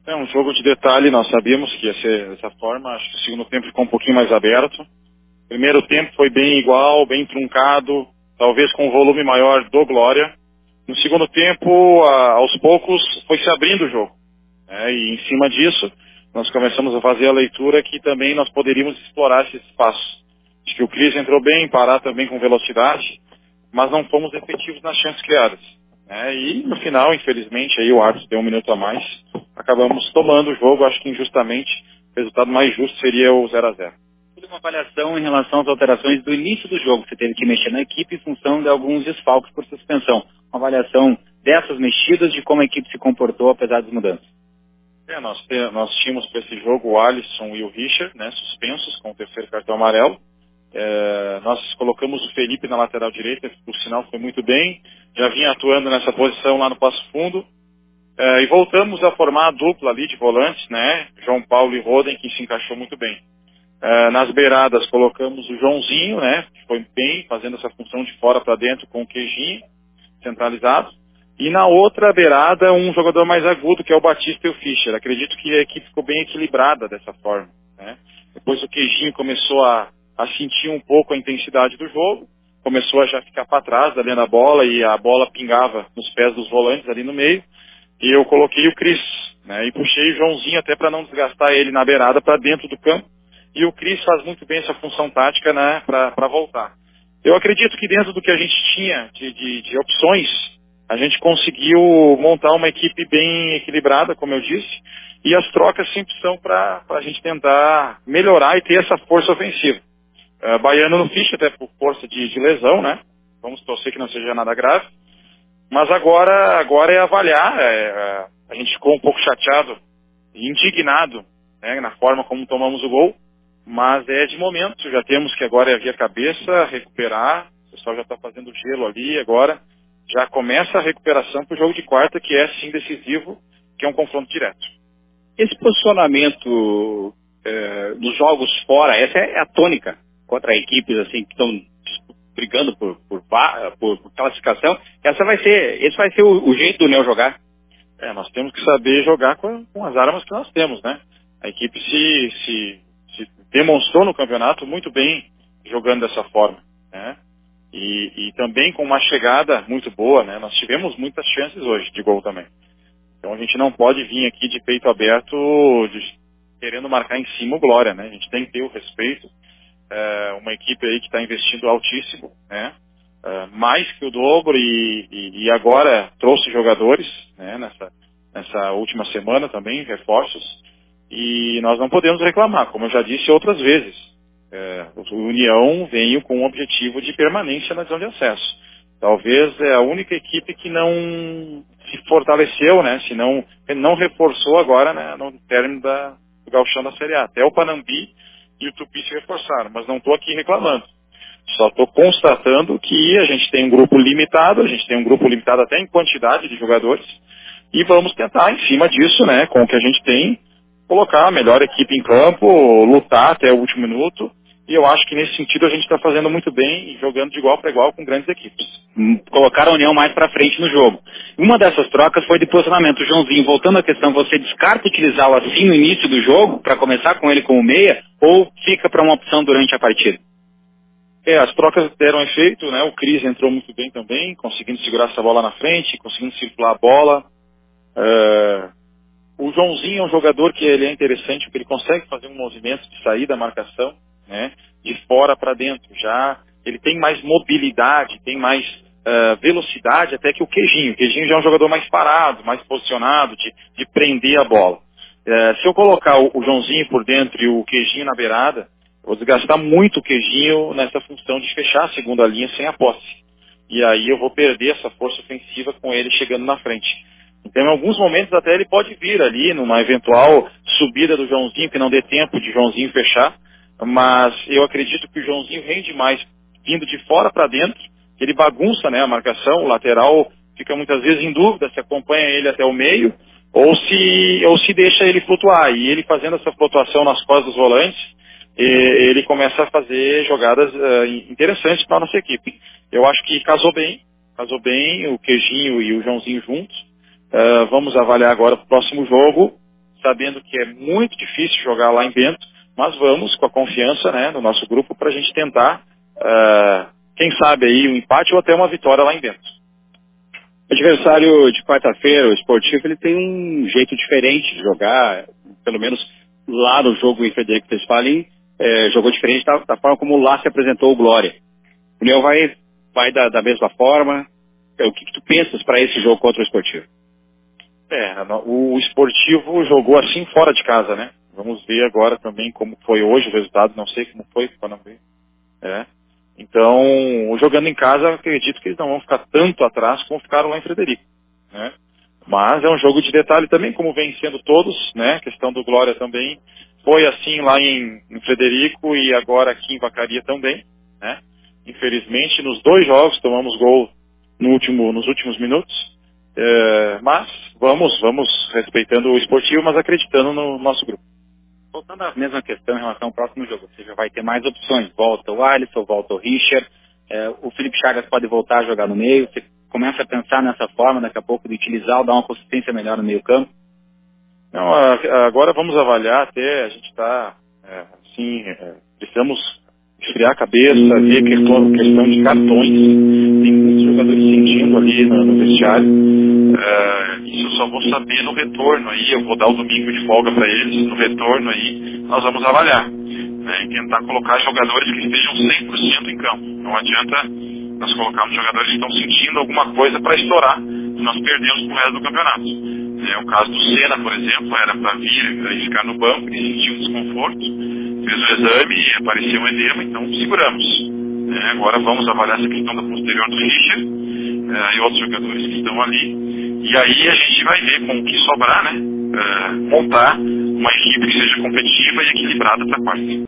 É um jogo de detalhe, nós sabíamos que ia ser dessa forma. Acho que o segundo tempo ficou um pouquinho mais aberto. Primeiro tempo foi bem igual, bem truncado, talvez com um volume maior do Glória. No segundo tempo, aos poucos, foi se abrindo o jogo. E em cima disso, nós começamos a fazer a leitura que também nós poderíamos explorar esse espaço. Acho que o Cris entrou bem, Pará também com velocidade, mas não fomos efetivos nas chances criadas. E no final, infelizmente, aí o árbitro deu um minuto a mais, acabamos tomando o jogo, acho que injustamente, o resultado mais justo seria o 0-0. Uma avaliação em relação às alterações do início do jogo. Você teve que mexer na equipe em função de alguns desfalques por suspensão. Uma avaliação dessas mexidas, de como a equipe se comportou apesar das mudanças. Nós tínhamos para esse jogo o Alisson e o Richard, suspensos com o terceiro cartão amarelo. Nós colocamos o Felipe na lateral direita, que por sinal foi muito bem. Já vinha atuando nessa posição lá no Passo Fundo. E voltamos a formar a dupla ali de volantes, João Paulo e Roden, que se encaixou muito bem. Nas beiradas colocamos o Joãozinho, que foi bem, fazendo essa função de fora para dentro com o Queijinho, centralizado. E na outra beirada, um jogador mais agudo, que é o Batista e o Fischer. Acredito que a equipe ficou bem equilibrada dessa forma. Depois o Queijinho começou a sentir um pouco a intensidade do jogo, começou a já ficar para trás, ali na bola, e a bola pingava nos pés dos volantes ali no meio. E eu coloquei o Cris, e puxei o Joãozinho até para não desgastar ele na beirada para dentro do campo. E o Cris faz muito bem essa função tática, para voltar. Eu acredito que dentro do que a gente tinha de opções, a gente conseguiu montar uma equipe bem equilibrada, como eu disse, e as trocas sempre são para a gente tentar melhorar e ter essa força ofensiva. Baiano no Fischer, até por força de lesão, Vamos torcer que não seja nada grave. Mas agora é avaliar. A gente ficou um pouco chateado e indignado, na forma como tomamos o gol. Mas é de momento, já temos que agora erguer a cabeça, recuperar, o pessoal já está fazendo gelo ali, agora já começa a recuperação para o jogo de quarta, que é sim decisivo, que é um confronto direto. Esse posicionamento dos jogos fora, essa é a tônica contra equipes assim, que estão brigando por classificação, esse vai ser o jeito do União jogar. Nós temos que saber jogar com as armas que nós temos, A equipe se demonstrou no campeonato muito bem jogando dessa forma, E também com uma chegada muito boa, Nós tivemos muitas chances hoje de gol também. Então a gente não pode vir aqui de peito aberto, querendo marcar em cima o Glória, A gente tem que ter o respeito. Uma equipe aí que está investindo altíssimo, mais que o dobro e agora trouxe jogadores, nessa última semana também, reforços. E nós não podemos reclamar, como eu já disse outras vezes. O União veio com o objetivo de permanência na divisão de acesso. Talvez é a única equipe que não se fortaleceu, se não reforçou agora, no término do gauchão da Série A. Até o Panambi e o Tupi se reforçaram, mas não estou aqui reclamando. Só estou constatando que a gente tem um grupo limitado até em quantidade de jogadores, e vamos tentar, em cima disso, com o que a gente tem, colocar a melhor equipe em campo, lutar até o último minuto, e eu acho que nesse sentido a gente está fazendo muito bem, jogando de igual para igual com grandes equipes. Colocaram a União mais para frente no jogo. Uma dessas trocas foi de posicionamento. O Joãozinho, voltando à questão, você descarta utilizá-lo assim no início do jogo, para começar com ele como meia, ou fica para uma opção durante a partida? As trocas deram efeito, O Cris entrou muito bem também, conseguindo segurar essa bola na frente, conseguindo circular a bola. O Joãozinho é um jogador que ele é interessante, porque ele consegue fazer um movimento de sair da marcação, de fora para dentro. Já ele tem mais mobilidade, tem mais velocidade até que o Queijinho. O Queijinho já é um jogador mais parado, mais posicionado, de prender a bola. Se eu colocar o Joãozinho por dentro e o Queijinho na beirada, eu vou desgastar muito o Queijinho nessa função de fechar a segunda linha sem a posse. E aí eu vou perder essa força ofensiva com ele chegando na frente. Então, em alguns momentos, até ele pode vir ali numa eventual subida do Joãozinho, que não dê tempo de Joãozinho fechar, mas eu acredito que o Joãozinho rende mais vindo de fora para dentro, ele bagunça, a marcação, o lateral fica muitas vezes em dúvida se acompanha ele até o meio ou se deixa ele flutuar. E ele fazendo essa flutuação nas costas dos volantes, ele começa a fazer jogadas interessantes para a nossa equipe. Eu acho que casou bem o Queijinho e o Joãozinho juntos. Vamos avaliar agora o próximo jogo, sabendo que é muito difícil jogar lá em Bento, mas vamos com a confiança, né, no nosso grupo para a gente tentar, quem sabe aí um empate ou até uma vitória lá em Bento. O adversário de quarta-feira, o Esportivo, ele tem um jeito diferente de jogar, pelo menos lá no jogo em Frederico Westphalen, jogou diferente da forma como lá se apresentou o Glória. O União vai da mesma forma. O que tu pensas para esse jogo contra o Esportivo? O Esportivo jogou assim fora de casa, né? Vamos ver agora também como foi hoje o resultado, não sei como foi, para não ver. Então, jogando em casa, acredito que eles não vão ficar tanto atrás como ficaram lá em Frederico, né? Mas é um jogo de detalhe também, como vem sendo todos, né? A questão do Glória também foi assim lá em Frederico e agora aqui em Vacaria também, né? Infelizmente, nos 2 jogos tomamos gol nos últimos minutos, mas vamos respeitando o Esportivo, mas acreditando no nosso grupo. Voltando à mesma questão em relação ao próximo jogo, você já vai ter mais opções. Volta o Alisson, volta o Richard, o Felipe Chagas pode voltar a jogar no meio. Você começa a pensar nessa forma, daqui a pouco, de utilizar ou dar uma consistência melhor no meio campo? Não, agora vamos avaliar até, a gente está, precisamos esfriar a cabeça, ver questão de cartões. Tem muitos jogadores sentindo ali no vestiário. Isso eu só vou saber no retorno aí, eu vou dar o domingo de folga para eles, no retorno aí nós vamos avaliar, né, e tentar colocar jogadores que estejam 100% em campo. Não adianta nós colocarmos jogadores que estão sentindo alguma coisa para estourar e nós perdemos pro resto do campeonato. O caso do Senna, por exemplo, era para vir e ficar no banco, ele sentiu um desconforto, fez o exame e apareceu um edema, então seguramos. Agora vamos avaliar essa questão da posterior do Richard e outros jogadores que estão ali. E aí a gente vai ver com o que sobrar, né? Montar uma equipe que seja competitiva e equilibrada para a quarta.